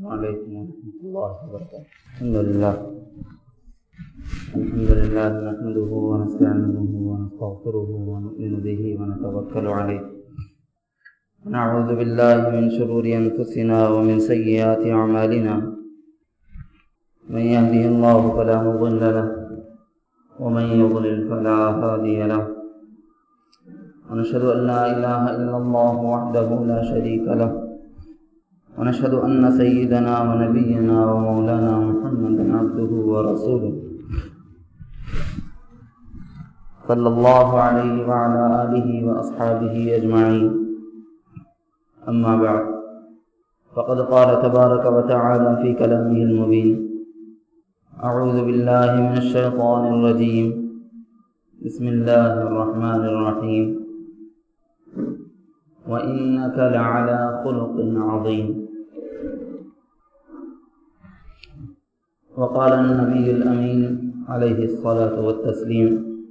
وعلیکم ورحمۃ اللہ وبرکاتہ۔ الحمد للہ نحمده ونستعینه ونستغفره ونؤمن به ونتوکل علیہ ونعوذ باللہ من شرور انفسنا ومن سیئات اعمالنا من يهده الله فلا مضل له ومن يضلل فلا هادي له ونشهد ان لا اله الا الله وحده لا شريك له ونشهد أن سيدنا ونبينا ومولانا محمدا عبده ورسوله صلى الله عليه وعلى آله وأصحابه أجمعين، أما بعد، فقد قال تبارك وتعالى في كلامه المبين: أعوذ بالله من الشيطان الرجيم، بسم الله الرحمن الرحيم، وإنك لعلى خلق عظيم. وقال النبي الأمين عليه الصلاة والتسليم: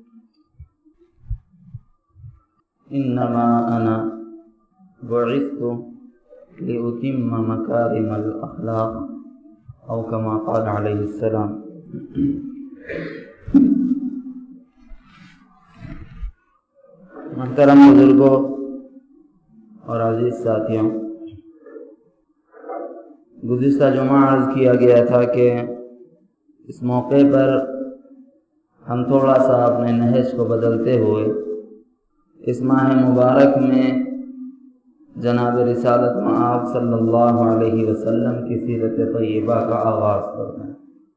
إنما أنا بعثت لأتم مكارم الأخلاق، أو كما قال عليه السلام. محترم بزرگوں اور عزیز ساتھیوں، گزشتہ جمعہ عرض کیا گیا تھا کہ اس موقع پر ہم تھوڑا سا اپنے نہج کو بدلتے ہوئے اس ماہ مبارک میں جناب رسالت مآب صلی اللہ علیہ وسلم کی سیرت طیبہ کا آغاز کرتے ہیں۔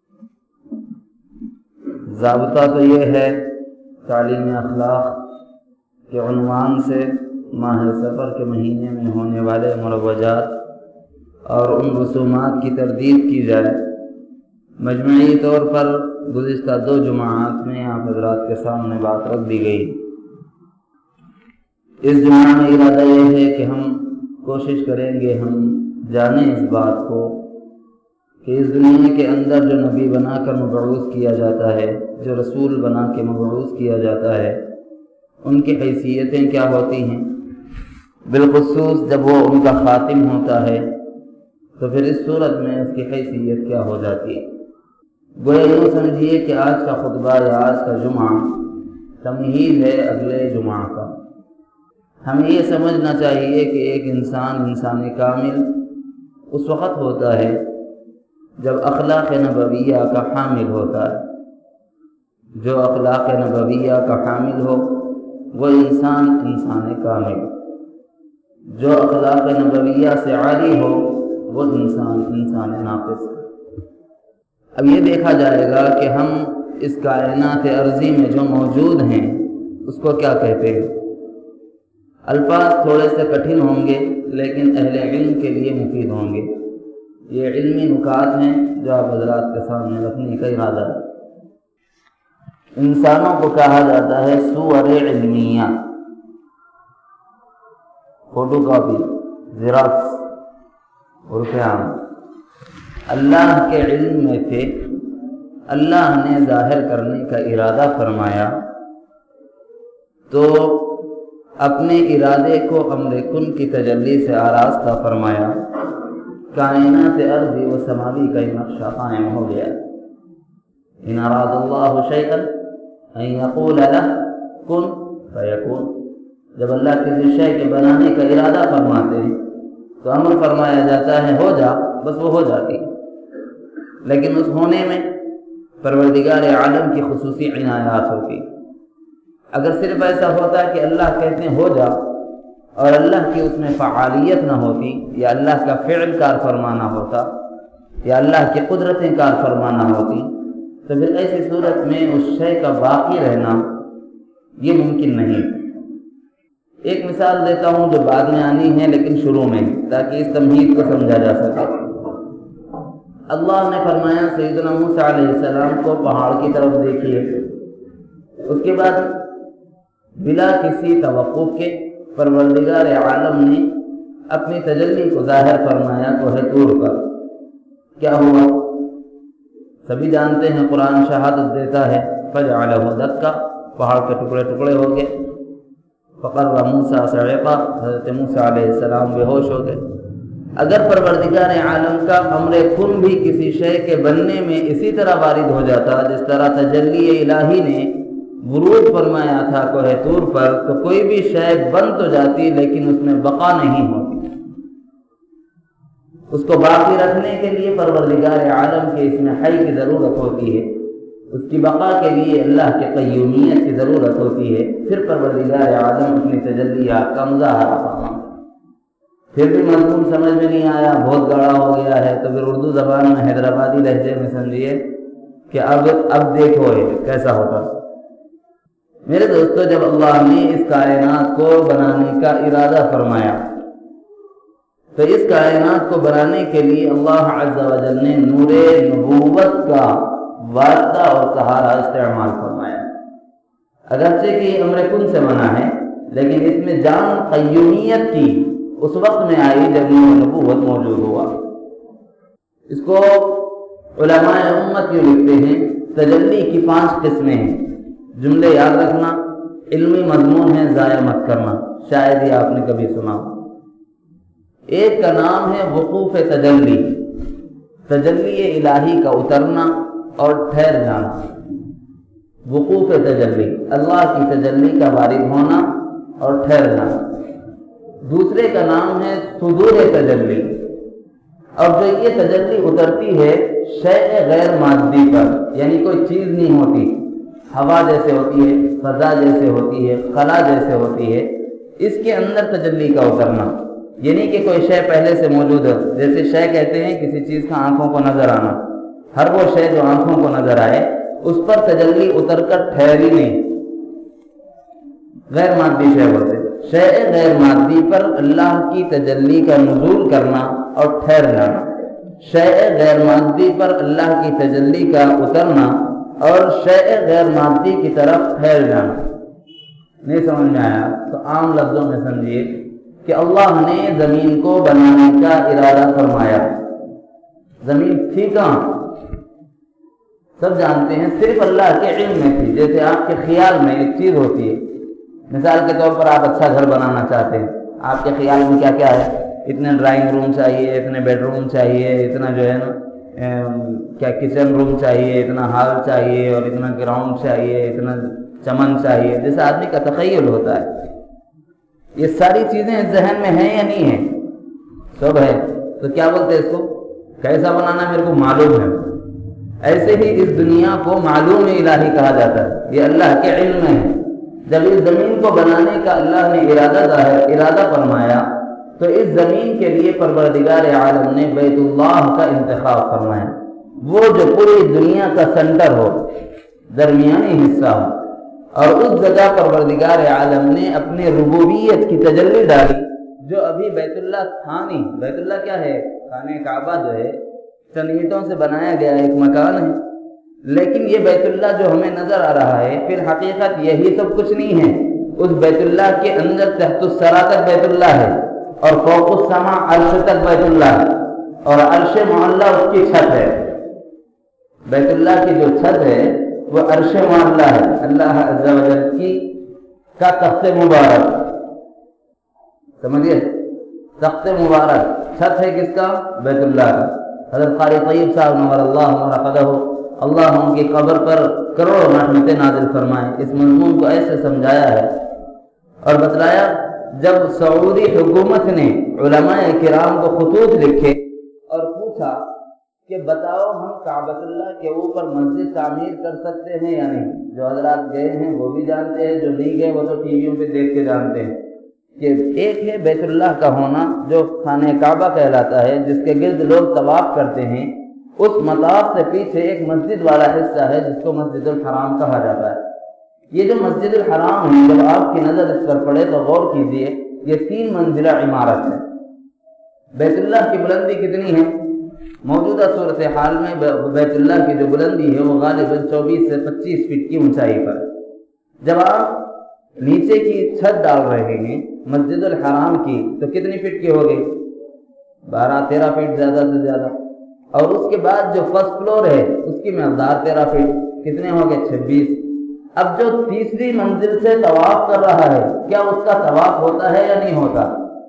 ضابطہ تو یہ ہے تعلیم اخلاق کے عنوان سے ماہ سفر کے مہینے میں ہونے والے مروجات اور ان رسومات کی تردید کی جائے۔ مجموعی طور پر گزشتہ 2 جمعات میں آپ حضرات کے سامنے بات رکھ دی گئی۔ اس جمعہ میں ارادہ یہ ہے کہ ہم کوشش کریں گے ہم جانیں اس بات کو کہ اس دنیا کے اندر جو نبی بنا کر مبعوث کیا جاتا ہے، جو رسول بنا کے مبعوث کیا جاتا ہے، ان کی حیثیتیں کیا ہوتی ہیں، بالخصوص جب وہ ان کا خاتم ہوتا ہے تو پھر اس صورت میں اس کی حیثیت کیا ہو جاتی ہے۔ گویا یوں سمجھیے کہ آج کا خطبہ یا آج کا جمعہ تمہید ہے اگلے جمعہ کا۔ ہمیں یہ سمجھنا چاہیے کہ ایک انسان کامل اس وقت ہوتا ہے جب اخلاق نبویہ کا حامل ہوتا ہے۔ جو اخلاق نبویہ کا حامل ہو وہ انسان کامل، جو اخلاق نبویہ سے عاری ہو وہ انسان ناقص ہے۔ اب یہ دیکھا جائے گا کہ ہم اس کائنات ارضی میں جو موجود ہیں اس کو کیا کہتے ہیں۔ الفاظ تھوڑے سے کٹھن ہوں گے لیکن اہل علم کے لیے مفید ہوں گے۔ یہ علمی نکات ہیں جو آپ حضرات کے سامنے رکھنے کا ارادہ ہے۔ انسانوں کو کہا جاتا ہے صور علمیہ، فوٹو کاپی، زیراکس، عرف عام۔ اللہ کے علم میں تھے، اللہ نے ظاہر کرنے کا ارادہ فرمایا تو اپنے ارادے کو امر کن کی تجلی سے آراستہ فرمایا، کائنات ارضی و سماوی کا نقشہ قائم ہو گیا۔ ان اراد اللہ شیئا ان یقول له کن فیکون۔ جب اللہ کسی شے کے بنانے کا ارادہ فرماتے ہیں تو امر فرمایا جاتا ہے ہو جا، بس وہ ہو جاتی ہے۔ لیکن اس ہونے میں پروردگار عالم کی خصوصی عنایات ہوتی۔ اگر صرف ایسا ہوتا کہ اللہ کہتے ہیں ہو جا اور اللہ کی اس میں فعالیت نہ ہوتی، یا اللہ کا فعل کار فرمانا ہوتا، یا اللہ کی قدرتیں کار فرمانا ہوتی، تو پھر ایسی صورت میں اس شے کا باقی رہنا یہ ممکن نہیں۔ ایک مثال دیتا ہوں جو بعد میں آنی ہے لیکن شروع میں، تاکہ اس تمہید کو سمجھا جا سکے۔ اللہ نے فرمایا سیدنا موسیٰ علیہ السلام کو پہاڑ کی طرف دیکھیے۔ اس کے بعد بلا کسی توقف کے پروردگار عالم نے اپنی تجلی کو ظاہر فرمایا کوہ طور پر۔ کیا ہوا؟ سبھی جانتے ہیں، قرآن شہادت دیتا ہے فجعلہ دکا، پہاڑ کے ٹکڑے ٹکڑے ہو گئے۔ فقر موسیٰ صعقا، حضرت موسیٰ علیہ السلام بے ہوش ہو گئے۔ اگر پروردگار عالم کا امر کن بھی کسی شے کے بننے میں اسی طرح وارد ہو جاتا جس طرح تجلی الہی نے ورود فرمایا تھا کوہ طور پر، تو کوئی بھی شے بن تو جاتی لیکن اس میں بقا نہیں ہوتی۔ اس کو باقی رکھنے کے لیے پروردگار عالم کے اس میں حی کی ضرورت ہوتی ہے، اس کی بقا کے لیے اللہ کے قیومیت کی ضرورت ہوتی ہے، پھر پروردگار عالم اپنی تجلیات کا مظاہرہ فرماتا۔ پھر بھی مضمون سمجھ میں نہیں آیا، بہت گاڑا ہو گیا ہے، تو پھر اردو زبان میں حیدرآبادی لہجے میں سمجھیے کہ اب دیکھو یہ کیسا ہوتا۔ میرے دوستو، جب اللہ نے اس کائنات کو بنانے کا ارادہ فرمایا تو اس کائنات کو بنانے کے لیے اللہ عز و جل نے نور نبوت کا واسطہ اور سہارا استعمال فرمایا۔ اگرچہ کہ امر کن سے بنا ہے، لیکن اس میں جان قیومیت کی اس وقت میں آئی جب نور نبوت موجود ہوا۔ اس کو علماء امت یوں لکھتے ہیں، تجلی کی 5 قسمیں ہیں۔ جملے یاد رکھنا، علمی مضمون ہے، ضائع مت کرنا، شاید ہی آپ نے کبھی سنا۔ ایک کا نام ہے وقوف تجلی، تجلی الہی کا اترنا اور ٹھہر جانا۔ وقوف تجلی، اللہ کی تجلی کا وارد ہونا اور ٹھہر جانا۔ دوسرے کا نام ہے صدور تجلی، اور جو یہ تجلی اترتی ہے شیء غیر مادی پر، یعنی کوئی چیز نہیں ہوتی، ہوا جیسے ہوتی ہے، فضا جیسے ہوتی ہے، خلا جیسے ہوتی ہے، اس کے اندر تجلی کا اترنا، یعنی کہ کوئی شے پہلے سے موجود ہے۔ جیسے شے کہتے ہیں کسی چیز کا آنکھوں کو نظر آنا، ہر وہ شے جو آنکھوں کو نظر آئے اس پر تجلی اتر کر ٹھہری نہیں، غیر مادی شے بولتے۔ شے غیر مادی پر اللہ کی تجلی کا نزول کرنا اور ٹھہر جانا، شے غیر مادی پر اللہ کی تجلی کا اترنا اور شے غیر مادی کی طرف ٹھہر جانا۔ نہیں سمجھ میں آیا تو عام لفظوں میں سمجھیے کہ اللہ نے زمین کو بنانے کا ارادہ فرمایا۔ زمین تھی کہاں؟ سب جانتے ہیں صرف اللہ کے علم میں تھی۔ جیسے آپ کے خیال میں ایک چیز ہوتی ہے، مثال کے طور پر آپ اچھا گھر بنانا چاہتے ہیں، آپ کے خیال میں کیا کیا ہے؟ اتنے ڈرائنگ روم چاہیے، اتنے بیڈ روم چاہیے، اتنا جو ہے نا کیا کچن روم چاہیے، اتنا ہال چاہیے، اور اتنا گراؤنڈ چاہیے، اتنا چمن چاہیے، جیسے آدمی کا تخیل ہوتا ہے۔ یہ ساری چیزیں ذہن میں ہیں یا نہیں ہیں؟ سب ہے۔ تو کیا بولتے ہیں اس کو؟ کیسا بنانا میرے کو معلوم ہے۔ ایسے ہی اس دنیا کو معلوم الہی کہا جاتا ہے، یہ اللہ کے علم میں ہے۔ جب اس زمین کو بنانے کا اللہ نے ارادہ فرمایا تو اس زمین کے لیے پروردگار عالم نے بیت اللہ کا انتخاب فرمایا، وہ جو پوری دنیا کا سینٹر ہو، درمیانی حصہ ہو، اور اس جگہ پروردگار عالم نے اپنے ربوبیت کی تجلی ڈالی، جو ابھی بیت اللہ تھا نہیں۔ بیت اللہ کیا ہے؟ خانہ کعبہ جو ہے چند اینٹوں سے بنایا گیا ایک مکان ہے، لیکن یہ بیت اللہ جو ہمیں نظر آ رہا ہے پھر حقیقت یہی سب کچھ نہیں ہے۔ اس بیت اللہ کے اندر تحت الثری تک بیت اللہ ہے، اور فوق السماء عرش تک بیت اللہ ہے، اور عرش معلہ اس کی چھت ہے۔ بیت اللہ کی جو چھت ہے وہ عرش معلہ ہے، اللہ عز و جل کی کا تخت مبارک، سمجھیے، تخت مبارک چھت ہے کس کا؟ بیت اللہ کا۔ حضرت قاری طیب صاحب نور اللہ مرقدہ، اللہ ان کی قبر پر کروڑوں رحمتیں نازل فرمائے، اس مضمون کو ایسے سمجھایا ہے اور بتلایا، جب سعودی حکومت نے علماء کرام کو خطوط لکھے اور پوچھا کہ بتاؤ ہم کعبۃ اللہ کے اوپر مسجد تعمیر کر سکتے ہیں یا نہیں، جو حضرات گئے ہیں وہ بھی جانتے ہیں، جو نہیں گئے وہ تو ٹی ویوں پہ دیکھ کے جانتے ہیں کہ ایک ہے بیت اللہ کا ہونا جو خانہ کعبہ کہلاتا ہے، جس کے گرد لوگ طواف کرتے ہیں، اس مطاف سے پیچھے ایک مسجد والا حصہ ہے جس کو مسجد الحرام کہا جاتا ہے۔ یہ جو مسجد الحرام ہے، جب آپ کی نظر اس پر پڑے تو غور کیجئے، یہ 3 منزلہ عمارت ہے۔ بیت اللہ کی بلندی کتنی ہے؟ موجودہ صورتحال میں بیت اللہ کی جو بلندی ہے وہ غالباً 24 سے 25 فٹ کی اونچائی پر۔ جب آپ نیچے کی چھت ڈال رہے ہیں مسجد الحرام کی تو کتنی فٹ کی ہوگی؟ 12-13 فٹ زیادہ سے زیادہ، اور اس کے بعد جو فرسٹ فلور ہے اس کی مقدار 13 فٹ، کتنے ہو گئے؟ 26۔ اب جو تیسری منزل سے طواف کر رہا ہے، کیا اس کا طواف ہوتا ہے یا نہیں ہوتا؟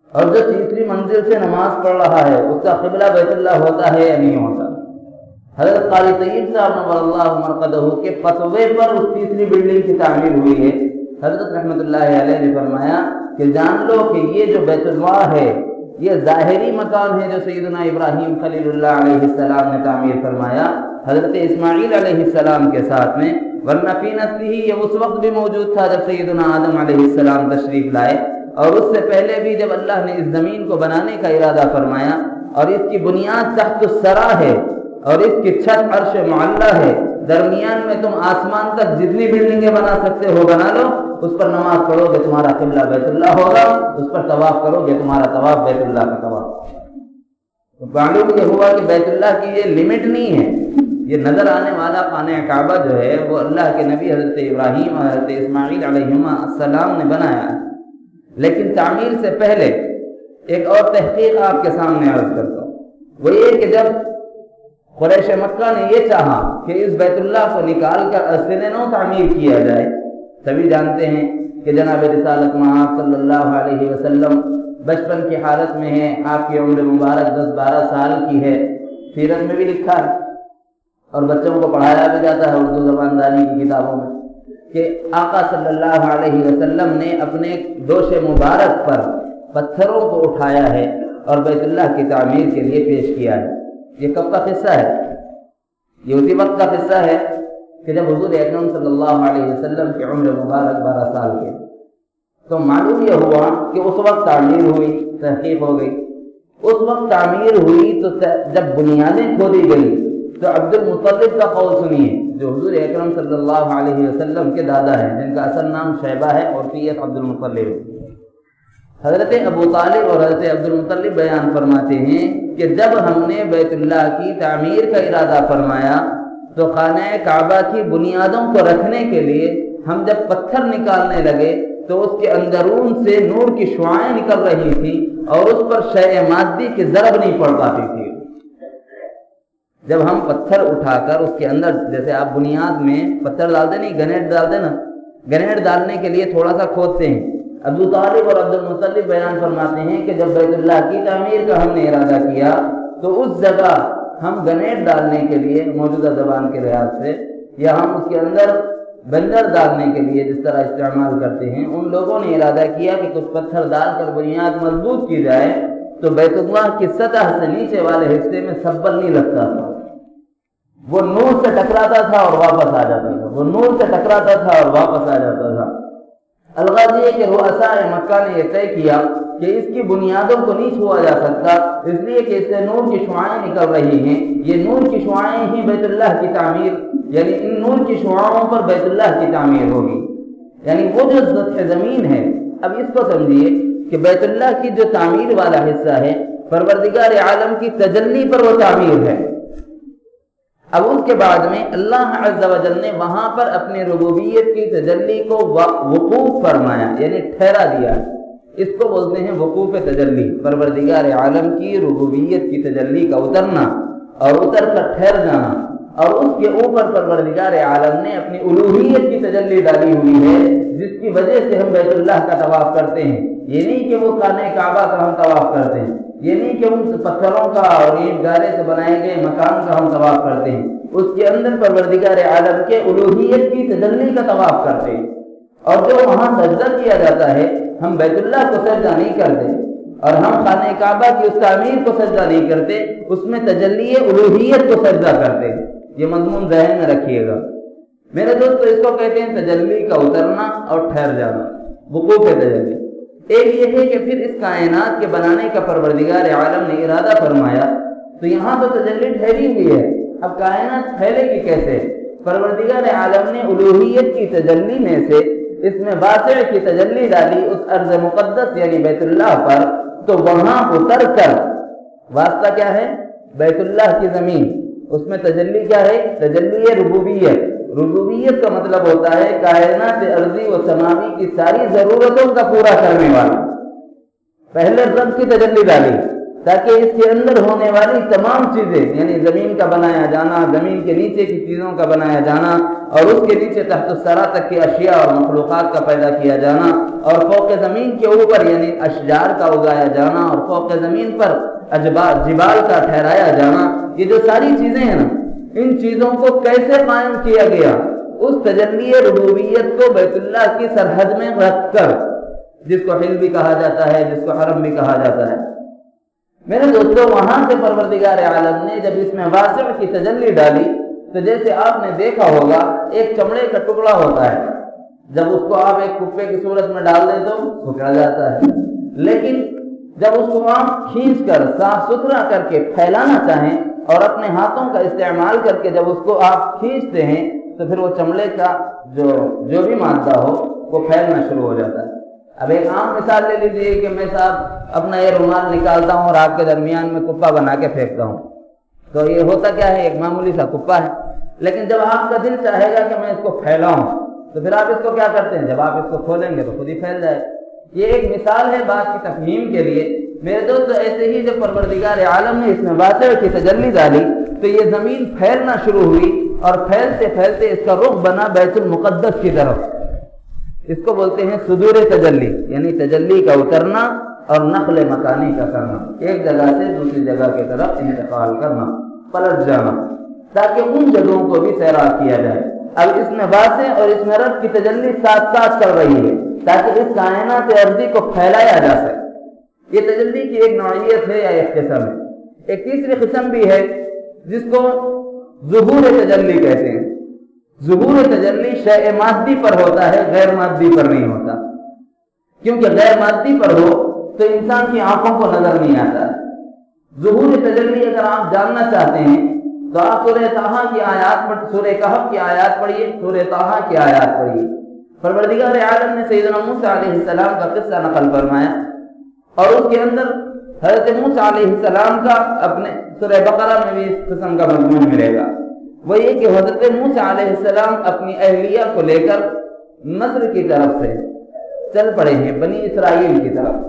اور جو تیسری منزل سے نماز پڑھ رہا ہے اس کا قبلہ بیت اللہ ہوتا ہے یا نہیں ہوتا؟ حضرت قاری طیب صاحب نور اللہ مرقدہ کے فتوے پر اس تیسری بلڈنگ کی تعمیر ہوئی ہے۔ حضرت رحمۃ اللہ علیہ نے فرمایا کہ جان لو کہ یہ جو بیت اللہ ہے یہ ظاہری مکان ہے جو سیدنا ابراہیم خلیل اللہ علیہ السلام نے تعمیر فرمایا حضرت اسماعیل علیہ السلام کے ساتھ میں، ورنہ فی نفسہ یہ اس وقت بھی موجود تھا جب سیدنا آدم علیہ السلام تشریف لائے، اور اس سے پہلے بھی جب اللہ نے اس زمین کو بنانے کا ارادہ فرمایا اور اس کی بنیاد تحت الثری ہے اور اس کی چھت عرش معلی ہے، درمیان میں تم آسمان تک جتنی بلڈنگیں بنا سکتے ہو بنا لو، اس پر نماز پڑھو گے تمہارا قبلہ بیت اللہ ہوگا، اس پر طواف کرو گے تمہارا طواف بیت اللہ کا طواف۔ تو معلوم یہ ہوا کہ بیت اللہ کی یہ لمٹ نہیں ہے، یہ نظر آنے والا خانہ کعبہ جو ہے وہ اللہ کے نبی حضرت ابراہیم اور حضرت اسماعیل علیہ السلام نے بنایا ہے۔ لیکن تعمیر سے پہلے ایک اور تحقیق آپ کے سامنے عرض کرتا ہوں، وہ یہ کہ جب قریش مکہ نے یہ چاہا کہ اس بیت اللہ کو نکال کر اصل نو تعمیر کیا جائے، سبھی جانتے ہیں کہ جناب رسالت مآب صلی اللہ علیہ وسلم بچپن کی حالت میں ہے، آپ کی عمر مبارک 10-12 سال کی ہے، سیرت میں بھی لکھا ہے اور بچوں کو پڑھایا بھی جاتا ہے اردو زبان دانی کی کتابوں میں کہ آقا صلی اللہ علیہ وسلم نے اپنے دوش مبارک پر پتھروں کو اٹھایا ہے اور بیت اللہ کی تعمیر کے لیے پیش کیا ہے۔ یہ کب کا قصہ ہے؟ یہ اسی وقت کا قصہ ہے کہ جب حضور اکرم صلی اللہ علیہ وسلم کی عمر مبارک 12 سال کے، تو معلوم یہ ہوا کہ اس وقت تعمیر ہوئی، تحقیق ہو گئی، اس وقت تعمیر ہوئی تو جب بنیادیں کھودی گئی تو عبد المطلب کا قول سنیے جو حضور اکرم صلی اللہ علیہ وسلم کے دادا ہیں، جن کا اصل نام شیبہ ہے اور عرفیت عبد المطلب۔ حضرت ابو طالب اور حضرت عبد المطلب بیان فرماتے ہیں کہ جب ہم نے بیت اللہ کی تعمیر کا ارادہ فرمایا تو خانہ کعبہ کی بنیادوں کو رکھنے کے لیے ہم جب پتھر نکالنے لگے تو اس کے اندرون سے نور کی شعاعیں نکل رہی تھی اور اس پر شیء مادی کی ضرب نہیں پڑ پاتی تھی۔ جب ہم پتھر اٹھا کر اس کے اندر، جیسے آپ بنیاد میں پتھر ڈالتے نہیں، گرینیڈ ڈالتے نا، گرینیڈ ڈالنے کے لیے تھوڑا سا کھودتے ہیں۔ ابو طالب اور عبد المطلب بیان فرماتے ہیں کہ جب بیت اللہ کی تعمیر کا ہم نے ارادہ کیا تو اس جگہ ہم گرینیڈ ڈالنے کے لیے موجودہ زبان کے لحاظ سے، یا ہم اس کے اندر بنجر ڈالنے کے لیے جس طرح استعمال کرتے ہیں، ان لوگوں نے ارادہ کیا کہ کچھ پتھر ڈال کر بنیاد مضبوط کی جائے تو بیت اللہ کی سطح سے نیچے والے حصے میں سبل نہیں لگتا تھا، وہ نور سے ٹکراتا تھا اور واپس آ جاتا تھا، وہ نور سے ٹکراتا تھا اور واپس آ جاتا تھا۔ الغازی کے رؤساء مکہ نے یہ طے کیا کہ اس کی بنیادوں کو نہیں چھوا جا سکتا، اس لیے کہ اس سے نور کی شعاعیں نکل رہی ہیں، یہ نور کی شعاعیں ہی بیت اللہ کی تعمیر، یعنی ان نور کی شعاعوں پر بیت اللہ کی تعمیر ہوگی، یعنی وہ جو سطح زمین ہے۔ اب اس کو سمجھیے کہ بیت اللہ کی جو تعمیر والا حصہ ہے پروردگار عالم کی تجلی پر وہ تعمیر ہے۔ اب اس کے بعد میں اللہ عز و جل نے وہاں پر اپنے ربوبیت کی تجلی کو وقوف فرمایا، یعنی ٹھہرا دیا، اس کو بولتے ہیں وقوف تجلی، پروردگار عالم کی ربوبیت کی تجلی کا اترنا اور اتر کر ٹھہر جانا، اور اس کے اوپر پروردگار عالم نے اپنی الوہیت کی تجلی ڈالی ہوئی ہے، جس کی وجہ سے ہم بیت اللہ کا طواف کرتے ہیں۔ یہ نہیں کہ وہ خانہ کعبہ کا ہم طواف کرتے ہیں، یہ نہیں کہ ان پتھروں کا اور اینٹ گارے سے بنائے گئے مکان کا ہم طواف کرتے ہیں، اس کے اندر پروردگار عالم کے الوہیت کی تجلی کا طواف کرتے ہیں۔ اور جو وہاں سجدہ کیا جاتا ہے ہم بیت اللہ کو سجدہ نہیں کرتے، اور ہم خانہ کعبہ کی اس تعمیر کو سجدہ نہیں کرتے، اس میں تجلی الوہیت کو سجدہ کرتے ہیں۔ یہ مضمون ذہن میں رکھیے گا میرے دوستو، اس کو کہتے ہیں تجلی کا اترنا اور ٹھہر جانا، وقوف تجلی۔ ایک یہ ہے کہ پھر اس کائنات کے بنانے کا پروردگار عالم نے ارادہ فرمایا تو یہاں تو تجلی ٹھہری ہوئی ہے، اب کائنات پھیلے گی کیسے؟ پروردگار عالم نے الوہیت کی تجلی میں سے اس میں واسع کی تجلی ڈالی اس ارض مقدس یعنی بیت اللہ پر، تو وہاں اتر کر واسطہ کیا ہے؟ بیت اللہ کی زمین، اس میں تجلی کیا ہے؟ تجلی ربوبیت۔ ربوبیت کا مطلب ہوتا ہے کائنات ارضی و سماوی کی ساری ضرورتوں کا پورا کرنے والا۔ پہلے رب کی تجلی ڈالی تاکہ اس کے اندر ہونے والی تمام چیزیں، یعنی زمین کا بنایا جانا، زمین کے نیچے کی چیزوں کا بنایا جانا، اور اس کے نیچے تحت الثری تک کی اشیاء اور مخلوقات کا پیدا کیا جانا، اور فوق زمین کے اوپر یعنی اشجار کا اگایا جانا، اور فوق زمین پر جبال کا ٹھہرایا جانا، یہ جو ساری چیزیں ہیں نا، ان چیزوں کو کیسے قائم کیا گیا؟ اس تجلی ربوبیت کو بیت اللہ کی سرحد میں رکھ کر، جس کو حل بھی کہا جاتا ہے، جس کو حرم بھی کہا جاتا ہے۔ میرے دوستو، وہاں سے پروردگار عالم نے جب اس میں واسع کی تجلی ڈالی تو جیسے آپ نے دیکھا ہوگا ایک چمڑے کا ٹکڑا ہوتا ہے، جب اس کو آپ ایک کپے کی صورت میں ڈال دیں تو سکڑ جاتا ہے، لیکن جب اس کو آپ کھینچ کر صاف ستھرا کر کے پھیلانا چاہیں اور اپنے ہاتھوں کا استعمال کر کے جب اس کو آپ کھینچتے ہیں تو پھر وہ چمڑے کا جو بھی مادہ ہو وہ پھیلنا شروع ہو جاتا ہے۔ اب ایک عام مثال لے لیجیے کہ میں صاحب اپنا یہ رومال نکالتا ہوں اور آپ کے درمیان میں کپا بنا کے پھینکتا ہوں، تو یہ ہوتا کیا ہے؟ ایک معمولی سا کپا ہے، لیکن جب آپ کا دل چاہے گا کہ میں اس کو پھیلاؤں تو پھر آپ اس کو کیا کرتے ہیں؟ جب آپ اس کو کھولیں گے تو خود ہی پھیل جائے۔ یہ ایک مثال ہے بات کی تفہیم کے لیے۔ میرے دوست، ایسے ہی جب پروردگار عالم نے اس میں واسع کی تجلی ڈالی تو یہ زمین پھیلنا شروع ہوئی، اور پھیلتے پھیلتے اس کا رخ بنا بیت المقدس کی طرف۔ اس کو بولتے ہیں صدور تجلی، یعنی تجلی کا اترنا اور نقل مکانی کا کرنا، ایک جگہ سے دوسری جگہ کی طرف انتقال کرنا، پلٹ جانا، تاکہ ان جگہوں کو بھی سیراب کیا جائے۔ اب اس میں واسع اور اس میں رب کی تجلی ساتھ ساتھ چل رہی ہے تاکہ اس کائنات ارضی کو پھیلایا جا سکے۔ یہ تجلی کی ایک نوعیت ہے یا ایک قسم ہے۔ ایک تیسری قسم بھی ہے جس کو ظہور تجلی کہتے ہیں۔ ظہور تجلی شیء مادی پر ہوتا ہے، غیر مادی پر نہیں ہوتا، کیونکہ غیر مادی پر ہو تو انسان کی آنکھوں کو نظر نہیں آتا۔ ظہور تجلی اگر آپ جاننا چاہتے ہیں تو آپ سورہ طٰہٰ کی آیات پر، سورہ کہف کی آیات پڑھیے، سورہ طٰہٰ کی آیات پڑھیے۔ پروردگار عالم نے سیدنا موسیٰ علیہ السلام کا قصہ نقل فرمایا، اور اس کے اندر حضرت موسیٰ علیہ السلام کا اپنے سورہ بقرہ میں بھی اس قسم کا مضمون ملے گا۔ وہ یہ کہ حضرت موسیٰ علیہ السلام اپنی اہلیہ کو لے کر مصر کی طرف سے چل پڑے ہیں، بنی اسرائیل کی طرف۔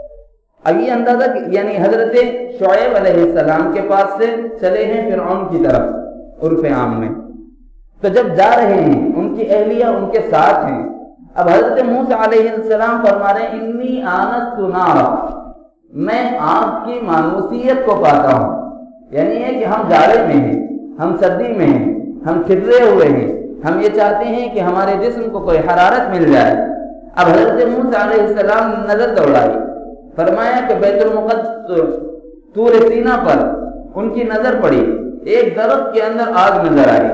اب یہ اندازہ یعنی حضرت شعیب علیہ السلام کے پاس سے چلے ہیں فرعون کی طرف عرف عام میں، تو جب جا رہے ہیں ان کی اہلیہ ان کے ساتھ ہیں۔ اب حضرت موسیٰ علیہ السلام فرما رہے ہیں انی آنست نارا، میں آگ کی مانوسیت کو پاتا ہوں، یعنی یہ کہ ہم جاڑے میں ہیں، ہم سردی میں ہیں، ہم کھرے ہوئے ہیں، ہم یہ چاہتے ہیں کہ ہمارے جسم کو کوئی حرارت مل جائے۔ اب حضرت موسیٰ علیہ السلام نے نظر دوڑائی، فرمایا کہ بیت المقدس طور سینا پر ان کی نظر پڑی، ایک درخت کے اندر آگ نظر آئی،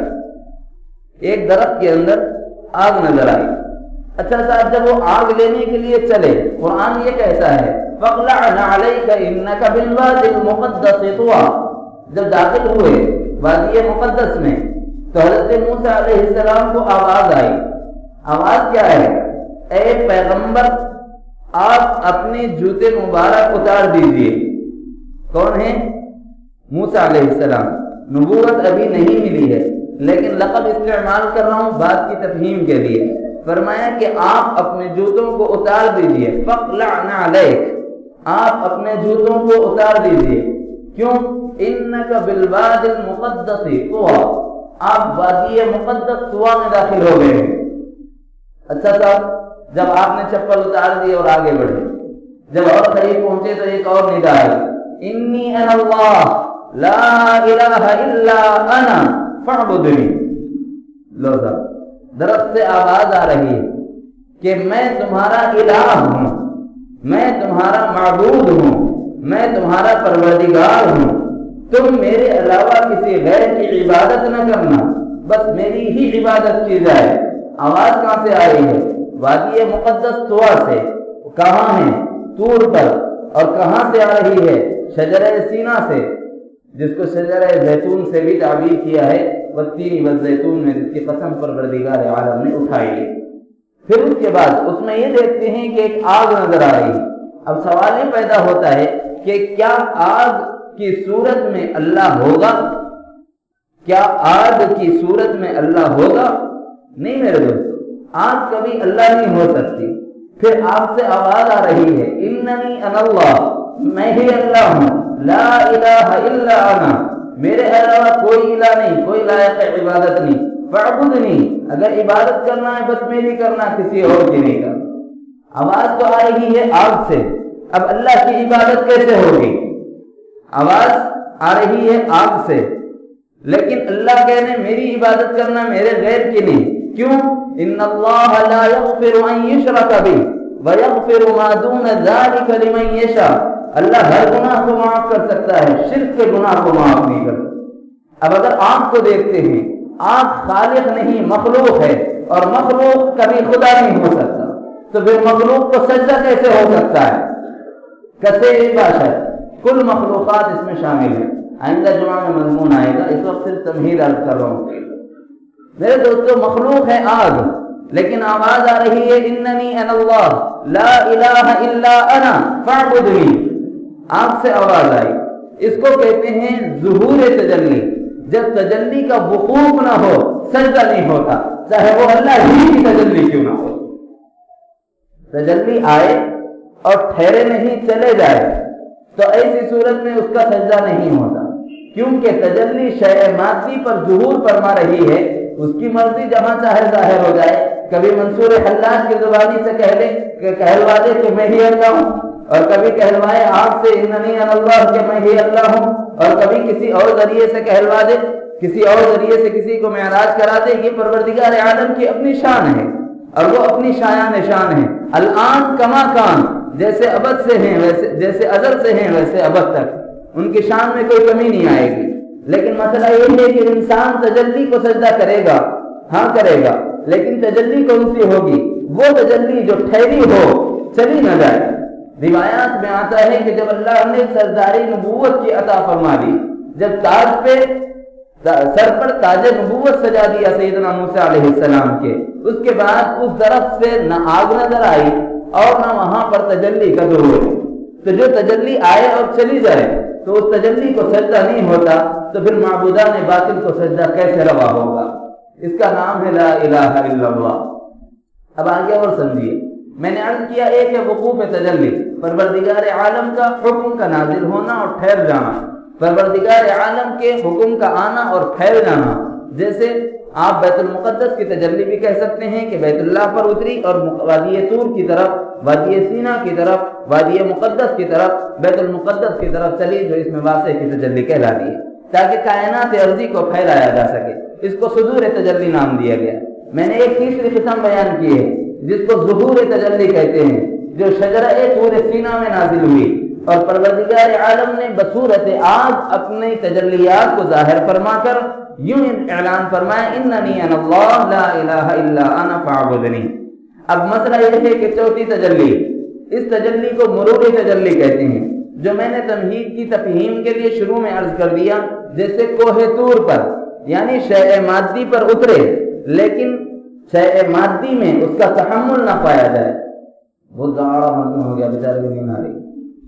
ایک درخت کے اندر آگ نظر آئی۔ اچھا صاحب، جب وہ آگ لینے کے لیے چلے، قرآن یہ کہتا ہے فَاقْلَعْ نَعْلَيْكَ إِنَّكَ بِالْوَادِ الْمُقَدَّسِ طُوًى، جب داخل ہوئے وادی مقدس میں تو حضرت موسیٰ علیہ السلام کو آواز آئی۔ آواز کیا ہے؟ اے پیغمبر، آپ اپنے جوتے مبارک اتار دیجئے۔ کون ہیں؟ موسیٰ علیہ السلام۔ نبوت ابھی نہیں ملی ہے، لیکن لقب استعمال کر رہا ہوں بات کی تفہیم کے لیے۔ فرمایا کہ آپ اپنے جوتوں کو اتار دیجئے، فَاقْلَعْ نَعْلَيْكَ، آپ اپنے جوتوں کو اتار دیجئے۔ کیوں؟ اِنَّكَ بِالْوَادِ الْمُقَدَّسِ طُوًى، آپ وادی مقدس طویٰ میں داخل ہو گئے۔ اچھا صاحب، جب آپ نے چپل اتار دی اور آگے بڑھے، جب اور قریب پہنچے تو ایک اور ندا آئی، انی انا اللہ لا الہ الا انا فاعبدنی۔ لو صاحب، درخت سے آواز آ رہی ہے کہ میں تمہارا الہ ہوں، میں تمہارا معبود ہوں، میں تمہارا پروردگار ہوں، تم میرے علاوہ کسی غیر کی عبادت نہ کرنا، بس میری ہی عبادت کی جائے۔ آواز کہاں سے آئی ہے؟ وادی مقدس طویٰ سے۔ کہاں ہے؟ طور پر۔ اور کہاں سے آ رہی ہے؟ شجرہ سینا سے، جس کو شجرہ زیتون سے بھی تعبیر کیا ہے، والتین والزیتون میں، جس کی قسم پروردگار عالم نے اٹھائی ہے۔ پھر اس کے بعد اس میں یہ دیکھتے ہیں کہ ایک آگ نظر آ رہی ہے۔ اب سوال یہ پیدا ہوتا ہے کہ کیا آگ کی صورت میں اللہ ہوگا؟ کیا آگ کی صورت میں اللہ ہوگا؟ نہیں میرے دوست، آگ کبھی اللہ نہیں ہو سکتی۔ پھر آپ سے آواز آ رہی ہے اننی انا اللہ میں ہی اللہ ہوں، لا الہ الا انا، میرے علاوہ کوئی الہ نہیں، کوئی لائق عبادت نہیں، فاعبدنی، اگر عبادت کرنا ہے بس میری کرنا، کسی اور کی نہیں کرنا۔ آواز تو آ رہی ہے آگ سے، اب اللہ کی عبادت کیسے ہوگی؟ آواز آ رہی ہے آگ سے، لیکن اللہ کہنے میری عبادت کرنا، میرے غیر کی نہیں۔ کیوں؟ ان اللہ لا یغفر ان یشرک بہ ویغفر ما دون ذلک لمن یشاء، اللہ ہر گناہ کو معاف کر سکتا ہے، شرک کے گناہ کو معاف نہیں کر سکتا۔ اب اگر آنکھ کو دیکھتے ہیں، آنکھ خالق نہیں مخلوق ہے، اور مخلوق کبھی خدا نہیں ہو سکتا، تو پھر مخلوق کو سجدہ کیسے ہو سکتا ہے؟ کسے باشد، کل مخلوقات اس میں شامل ہیں۔ آئندہ جمعہ میں مضمون آئے گا، اس وقت صرف تمہید عرض کر رہا ہوں۔ میرے دوستو، مخلوق ہے آگ، لیکن آواز آ رہی ہے اننی انا اللہ لا الہ الا انا فاعبدنی، آگ سے آواز آئی۔ اس کو کہتے ہیں ظہور تجلی۔ جب تجلی کا وقوف نہ ہو سجدہ نہیں ہوتا، چاہے وہ اللہ ہی کی تجلی کیوں نہ ہو۔ تجلی آئے اور ٹھہرے نہیں چلے جائے تو ایسی صورت میں اس کا سجدہ نہیں ہوتا، کیونکہ تجلی شیء مادی پر ظہور فرما رہی ہے، اس کی مرضی جہاں چاہے ظاہر ہو جائے۔ کبھی منصور حلاج کی زبانی سے کہلوا دے کہ میں ہی اللہ ہوں، اور کبھی کہلوائے آگ سے اننی انا اللہ کہ میں ہی اللہ ہوں، اور کبھی کسی اور ذریعے سے کہلوا دے، کسی اور ذریعے سے کسی کو معراج کرا دے۔ یہ پروردگار عالم کی اپنی شان ہے، اور وہ اپنی شایان شان ہے۔ الآن کما کان، جیسے ابد سے ہیں ویسے، جیسے ازل سے ہیں ویسے ابد تک، ان کی شان میں کوئی کمی نہیں آئے گی۔ لیکن مسئلہ یہ ہے کہ انسان تجلی کو سجدہ کرے گا، ہاں کرے گا، لیکن تجلی کون سی ہوگی؟ وہ تجلی جو ٹھہری ہو، چلی نہ جائے۔ روایات میں آتا ہے کہ جب اللہ نے سرداری نبوت کی عطا فرما دی، جب تاج پہ سر پر تاج نبوت سجا دیا سیدنا موسیٰ علیہ السلام کے، اس کے بعد اس درخت سے نہ آگ نظر آئی اور نہ وہاں پر تجلی کا ظہور۔ تو جو تجلی آئے اور چلی جائے تو اس تجلی کو سجدہ نہیں ہوتا، تو پھر معبودان باطل کو سجدہ کیسے روا ہوگا؟ اس کا نام ہے لا الہ الا اللہ۔ اب آگے اور سمجھیے، میں نے عرض کیا ایک ہے وقوف تجلی، پروردگار عالم کا حکم کا نازل ہونا اور ٹھہر جانا، پروردگار عالم کے حکم کا آنا اور ٹھہر جانا۔ جیسے آپ بیت المقدس کی تجلی بھی کہہ سکتے ہیں کہ بیت اللہ پر اتری اور وادی طور کی طرف، وادی سینا کی طرف، وادی مقدس کی طرف، بیت المقدس کی طرف چلی، جو اس میں واسع کی تجلی کہلاتی ہے، تاکہ کائنات ارضی کو پھیلایا جا سکے۔ اس کو صدور تجلی نام دیا گیا۔ میں نے ایک تیسری قسم بیان کی ہے جس کو ظہور تجلی کہتے ہیں، جو شجرہ طور سینا میں نازل ہوئی، اور پروردگار عالم نے بصورت آگ اپنی تجلیات کو ظاہر فرما کر یوں اعلان فرمایا اننی انا اللہ لا الہ الا انا فاعبدنی۔ اب مسئلہ یہ ہے کہ چوتھی تجلی، اس تجلی کو مرور تجلی کہتے ہیں، جو میں نے تمہید کی تفہیم کے لیے شروع میں عرض کر دیا۔ جیسے کوہ طور پر، یعنی شیء مادی پر اترے، لیکن شیء مادی میں اس کا تحمل نہ پایا جائے۔ بہت زیادہ مضمون ہو گیا، بیچارے کو نیند آ رہی۔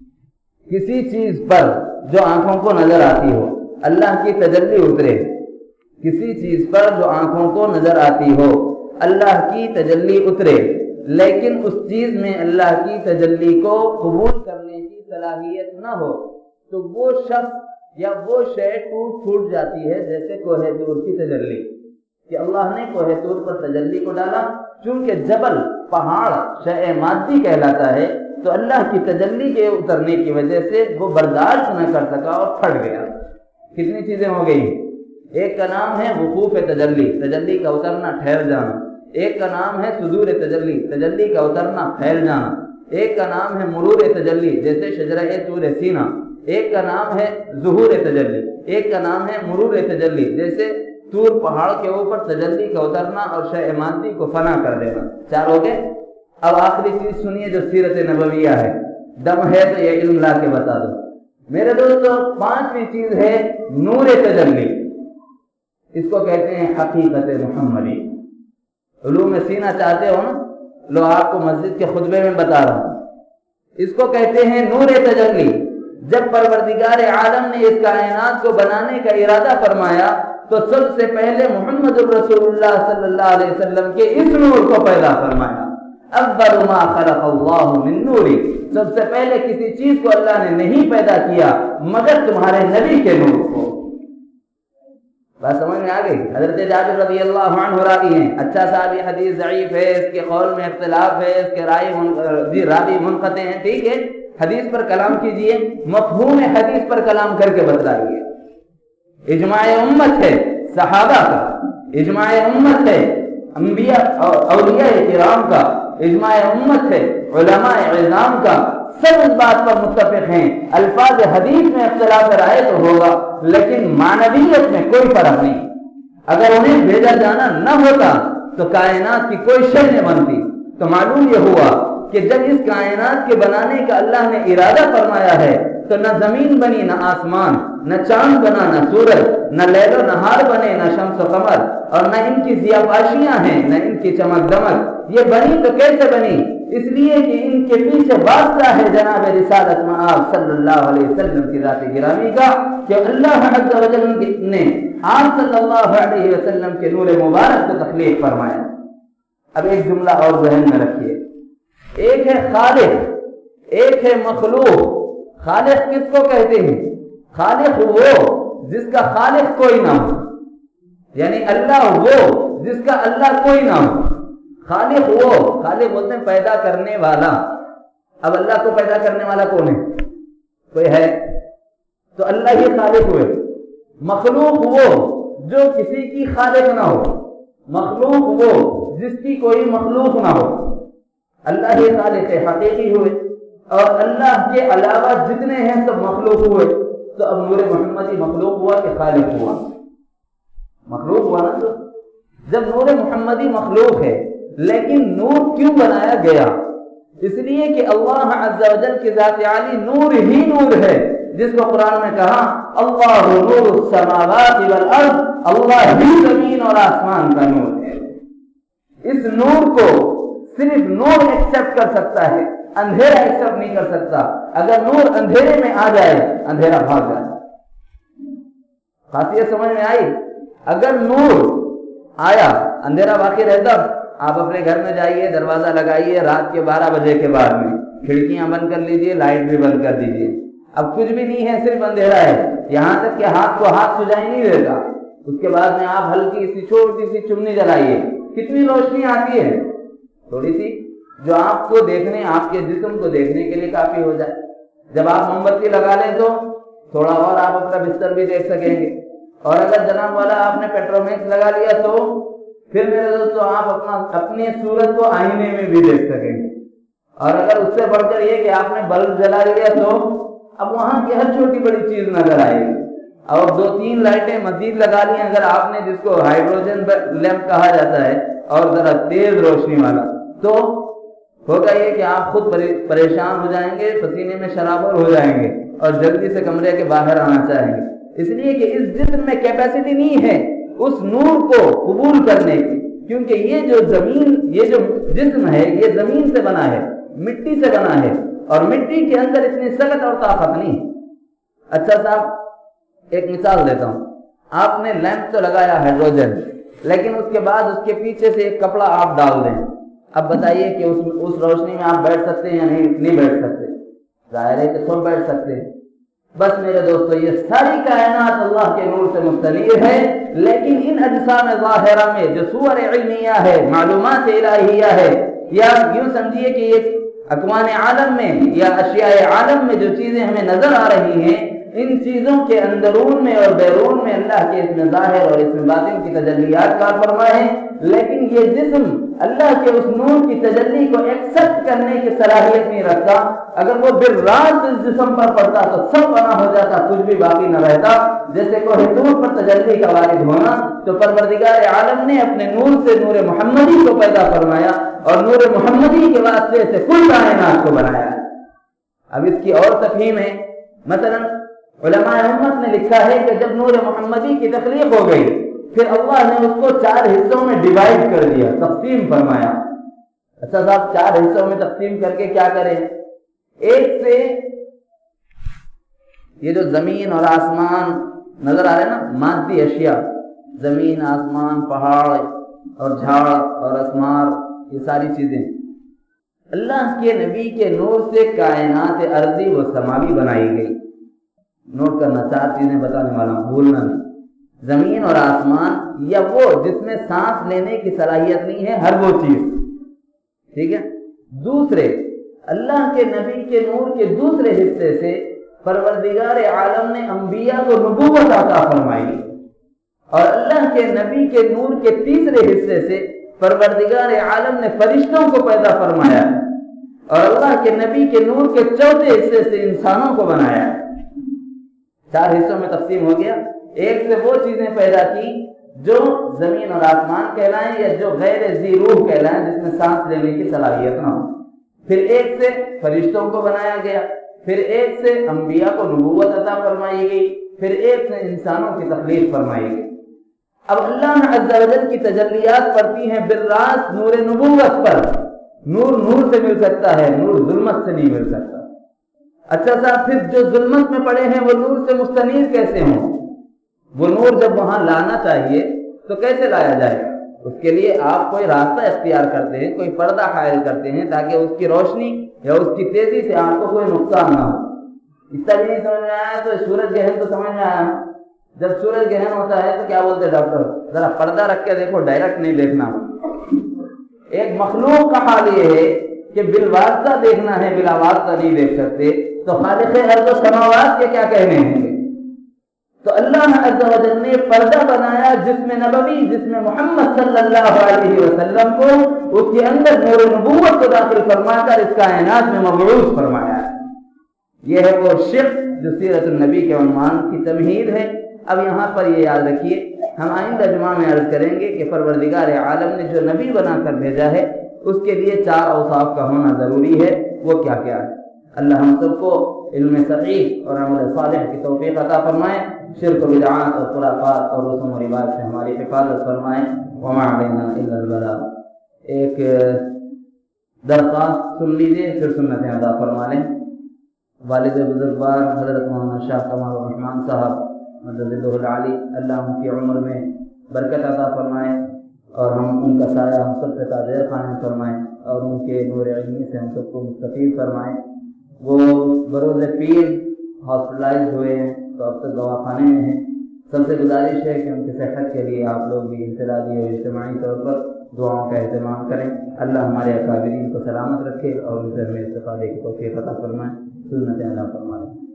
کسی چیز پر جو آنکھوں کو نظر آتی ہو، اللہ کی تجلی اترے، کسی چیز پر جو آنکھوں کو نظر آتی ہو، اللہ کی تجلی اترے، لیکن اس چیز میں اللہ کی تجلی کو قبول کرنے کی صلاحیت نہ ہو، تو وہ شخص یا وہ شے ٹوٹ جاتی ہے، جیسے کوہ طور کی تجلی، کہ اللہ نے کوہ طور پر تجلی کو ڈالا، چونکہ جبل پہاڑ شیء مادی کہلاتا ہے، تو اللہ کی تجلی کے اترنے کی وجہ سے وہ برداشت نہ کر سکا اور پھٹ گیا۔ کتنی چیزیں ہو گئی؟ ایک کا نام ہے وقوف تجلی، تجلی کا اترنا ٹھہر جانا۔ ایک کا نام ہے صدور تجلی، تجلی کا اترنا پھیل جانا۔ ایک کا نام ہے مرور تجلی، جیسے شجرہ طور سینا۔ ایک کا نام ہے ظہور تجلی، ایک کا نام ہے مرور تجلی، جیسے طور پہاڑ کے اوپر تجلی کا اترنا اور شیء مادی کو فنا کر دینا۔ چار ہو گئے۔ اب آخری چیز سنیے جو سیرت نبویہ ہے، دم ہے تو یہ علم لا کے بتا دو۔ میرے دوستو، پانچویں چیز ہے نور تجلی، اس کو کہتے ہیں حقیقت محمدی۔ علوم سینہ چاہتے ہو نا، لو آپ کو مسجد کے خطبے میں بتا رہا ہوں، اس کو کہتے ہیں نور تجلی۔ جب پروردگار عالم نے اس کائنات کو بنانے کا ارادہ فرمایا تو سب سے پہلے محمد الرسول اللہ صلی اللہ علیہ وسلم کے اس نور کو پیدا فرمایا۔ اول ما خلق اللہ من نور، سب سے پہلے کسی چیز کو اللہ نے نہیں پیدا کیا مگر تمہارے نبی کے نور کو۔ بات سمجھ میں آ گئی؟ حضرت جابر رضی اللہ عنہ راوی ہیں، اچھا صاحب یہ حدیث ضعیف ہے، اس کے قول میں اختلاف ہے، اس کے راوی منقطع ہیں، ٹھیک ہے، حدیث پر کلام کیجئے، مفہوم حدیث پر کلام کر کے بتلائیے۔ اجماع امت ہے صحابہ کا، اجماع امت ہے انبیاء اور اولیاء کرام کا، اجماع امت ہے علماء اعظام کا، سب اس بات پر متفق ہیں۔ الفاظ حدیث میں اختلاف رائے تو ہوگا لیکن معنویت میں کوئی فرق نہیں۔ اگر انہیں بھیجا جانا نہ ہوتا تو کائنات کی کوئی شے نہ بنتی۔ تو معلوم یہ ہوا کہ جب اس کائنات کے بنانے کا اللہ نے ارادہ فرمایا ہے تو نہ زمین بنی، نہ آسمان، نہ چاند بنا، نہ سورج، نہ لیل و نہار بنے، نہ شمس و قمر، اور نہ ان کی ضیاءپاشیاں ہیں، نہ ان کی چمک دمک۔ یہ بنی تو کیسے بنی؟ اس لیے کہ ان کے پیچھے واسطہ ہے جناب رسالت مآب صلی اللہ علیہ وسلم کی ذات گرامی کا، کہ اللہ عز و جل نے آپ صلی اللہ علیہ وسلم کے نور مبارک کو تخلیق فرمایا۔ اب ایک جملہ اور ذہن میں رکھیے، ایک ہے خالق، ایک ہے مخلوق۔ خالق کس کو کہتے ہیں؟ خالق وہ جس کا خالق کوئی نہ ہو، یعنی اللہ وہ جس کا اللہ کوئی نہ ہو۔ خالق وہ، خالق بولتے ہیں پیدا کرنے والا۔ اب اللہ کو پیدا کرنے والا کون ہے؟ کوئی ہے؟ تو اللہ ہی خالق ہوئے۔ مخلوق وہ جو کسی کی خالق نہ ہو، مخلوق وہ جس کی کوئی مخلوق نہ ہو۔ اللہ ہی خالق حقیقی ہوئے، اور اللہ کے علاوہ جتنے ہیں سب مخلوق ہوئے۔ تو اب نور محمدی مخلوق ہوا کہ خالق ہوا؟ مخلوق ہوا نا۔ تو جب نور محمدی مخلوق ہے لیکن نور کیوں بنایا گیا؟ اس لیے کہ اللہ عز و جل کی ذات عالی نور ہی نور ہے، جس کو قرآن میں کہا اللہ نور السماوات والارض، اللہ ہی زمین اور آسمان کا نور ہے۔ اس نور کو صرف نور ایکسپٹ کر سکتا ہے، اندھیرا ایکسپٹ نہیں کر سکتا۔ اگر نور اندھیرے میں آ جائے اندھیرا بھاگ جائے۔ خاصیت سمجھ میں آئی؟ اگر نور آیا اندھیرا باقی رہتا۔ آپ اپنے گھر میں جائیے، دروازہ لگائیے، رات کے 12 بجے کے بعد میں کھڑکیاں بند کر لیجئے، لائٹ بھی بند کر دیجئے، اب کچھ بھی نہیں ہے، صرف اندھیرا ہے، یہاں تک کہ ہاتھ کو ہاتھ سجائی نہیں دیتا۔ اس کے بعد میں آپ ہلکی سی چھوٹی سی چمنی جلائیے، کتنی روشنی آتی ہے؟ تھوڑی سی، جو آپ کو دیکھنے، آپ کے جسم کو دیکھنے کے لیے کافی ہو جائے۔ جب آپ موم بتی لگا لیں تو تھوڑا اور آپ اپنا بستر بھی دیکھ سکیں گے، اور اگر جناب والا آپ نے پیٹرومیکس لگا لیا تو پھر میرے دوستو آپ اپنی صورت کو آئینے میں بھی دیکھ سکیں گے۔ اور اگر اس سے بڑھ کر یہ کہ آپ نے بلب جلا لیا تو اب وہاں کی ہر چھوٹی بڑی چیز نظر آئے گی، اور 2-3 لائٹیں مزید لگا لی اگر آپ نے، جس کو ہائیڈروجن لیمپ کہا جاتا ہے، اور ذرا تیز روشنی والا، تو ہوگا یہ کہ آپ خود پریشان ہو جائیں گے، پسینے میں شرابور ہو جائیں گے، اور جلدی سے کمرے کے باہر آنا چاہیں گے، اس لیے کہ اس جسم میں کیپیسٹی نہیں ہے اس نور کو قبول کرنے کی، کیونکہ یہ جو زمین، یہ جو جسم ہے یہ زمین سے بنا ہے، مٹی سے بنا ہے، اور مٹی کے اندر اتنی سخت اور طاقت نہیں۔ اچھا صاحب ایک مثال دیتا ہوں، آپ نے لیمپ تو لگایا ہائیڈروجن، لیکن اس کے بعد اس کے پیچھے سے ایک کپڑا آپ ڈال دیں، اب بتائیے کہ اس روشنی میں آپ بیٹھ سکتے ہیں یا نہیں بیٹھ سکتے؟ ظاہر ہے کہ سب بیٹھ سکتے ہیں۔ بس میرے دوستو یہ ساری کائنات اللہ کے نور سے مستنیر ہے، لیکن ان اجسام ظاہرہ میں جو صور علمیہ ہے، معلومات الہیہ ہے، یا یوں سمجھیے کہ یہ اکوان عالم میں یا اشیاء عالم میں جو چیزیں ہمیں نظر آ رہی ہیں، ان چیزوں کے اندرون میں اور بیرون میں اللہ کے اس میں ظاہر اور اس میں باطن کی تجلیات کار فرما ہے، لیکن یہ جسم اللہ کے اس نور کی تجلی کو ایکسپٹ کرنے کی صلاحیت نہیں رکھتا۔ اگر وہ بالرات اس جسم پر پڑتا تو سب فنا ہو جاتا، کچھ بھی باقی نہ رہتا۔ جیسے کوہ طور پر تجلی کا وارد ہونا، تو پروردگار عالم نے اپنے نور سے نور محمدی کو پیدا فرمایا، اور نور محمدی کے واسطے سے کل کائنات کو بنایا۔ اب اس کی اور تفہیم ہے، مثلا علماء امت نے لکھا ہے کہ جب نور محمدی کی تخلیق ہو گئی، پھر اللہ نے اس کو 4 حصوں میں ڈیوائڈ کر دیا، تقسیم فرمایا۔ اچھا صاحب 4 حصوں میں تقسیم کر کے کیا کریں؟ ایک سے یہ جو زمین اور آسمان نظر آ رہے ہیں نا، مادی اشیاء، زمین، آسمان، پہاڑ اور جھاڑ اور اسمار، یہ ساری چیزیں، اللہ کے نبی کے نور سے کائنات ارضی و سماوی بنائی گئی۔ نوٹ کرنا، 4 چیزیں بتانے والا ہوں، بھولنا نہیں۔ زمین اور آسمان، یا وہ جس میں سانس لینے کی صلاحیت نہیں ہے، ہر وہ چیز، ٹھیک ہے۔ دوسرے، اللہ کے نبی کے نور کے دوسرے حصے سے پروردگار عالم نے انبیاء کو نبوت عطا فرمائی، اور اللہ کے نبی کے نور کے تیسرے حصے سے پروردگار عالم نے فرشتوں کو پیدا فرمایا، اور اللہ کے نبی کے نور کے چوتھے حصے سے انسانوں کو بنایا۔ 4 حصوں میں تقسیم ہو گیا۔ ایک سے وہ چیزیں پیدا کی جو زمین اور آسمان کہلائیں، یا جو غیر ذی روح کہلائیں، جس میں سانس لینے کی صلاحیت نہ ہو۔ پھر ایک سے فرشتوں کو بنایا گیا، پھر ایک سے انبیاء کو نبوت عطا فرمائی گئی، پھر ایک سے انسانوں کی تخلیق فرمائی گئی۔ اب اللہ عز و جل کی تجلیات پڑتی ہیں بالراست نور نبوت پر۔ نور نور سے مل سکتا ہے، نور ظلمت سے نہیں مل سکتا۔ اچھا صاحب، پھر جو ظلمت میں پڑے ہیں وہ نور سے مستنیر کیسے ہوں؟ وہ نور جب وہاں لانا چاہیے تو کیسے لایا جائے گا؟ اس کے لیے آپ کوئی راستہ اختیار کرتے ہیں، کوئی پردہ حائل کرتے ہیں، تاکہ اس کی روشنی یا اس کی تیزی سے آپ کو کوئی نقصان نہ ہو۔ اس طرح نہیں سمجھ میں آیا تو سورج گرہن تو سمجھ میں آیا۔ جب سورج گرہن ہوتا ہے تو کیا بولتے ہیں ڈاکٹر؟ ذرا پردہ رکھ کے دیکھو، ڈائریکٹ نہیں دیکھنا۔ ایک مخلوق کا حال یہ ہے کہ بالواسطہ دیکھنا ہے، بلا واسطہ نہیں دیکھ سکتے، تو خالق ارض و سماوات کے کیا کہنے ہیں؟ تو اللہ عز و جل نے پردہ بنایا جسم نبوی، جسم محمد صلی اللہ علیہ وسلم کو، اس کے اندر نور نبوت کو داخل فرما کر اس کائنات میں مبعوث فرمایا۔ یہ ہے وہ شق جو سیرت النبی کے عنوان کی تمہید ہے۔ اب یہاں پر یہ یاد رکھیے، ہم آئندہ جمعہ میں عرض کریں گے کہ پروردگار عالم نے جو نبی بنا کر بھیجا ہے اس کے لیے 4 اوصاف کا ہونا ضروری ہے۔ وہ کیا کیا ہے؟ اللہ ہم سب کو علم صحیح اور عمل صالح کی توفیق عطا فرمائے، شرک و بدعات اور خرافات اور رسوم و رواج سے ہماری حفاظت فرمائے۔ وما علینا الا البلاغ۔ ایک درخواست سن لیجیے، پھر سنتیں ادا فرما لیں۔ والد بزرگوار حضرت مولانا شاہ کمال الرحمان صاحب مدد العالی، اللہ ان کی عمر میں برکت عطا فرمائے، اور ہم ان کا سایہ ہم سب پہ تاجر قائم فرمائیں، اور ان کے نور علمی سے ہم سب کو مستفید فرمائیں۔ وہ بروز پیر ہاسپٹلائز ہوئے ہیں تو اب تک دواخانے میں ہیں۔ سب سے گزارش ہے کہ ان کی صحت کے لیے آپ لوگ بھی انفرادی اور اجتماعی طور پر دعاؤں کا اہتمام کریں۔ اللہ ہمارے اکابرین کو سلامت رکھے اور ان سے ہمیں استفادے کی توفیق عطا فرمائے، سنتیں ادا فرمائے۔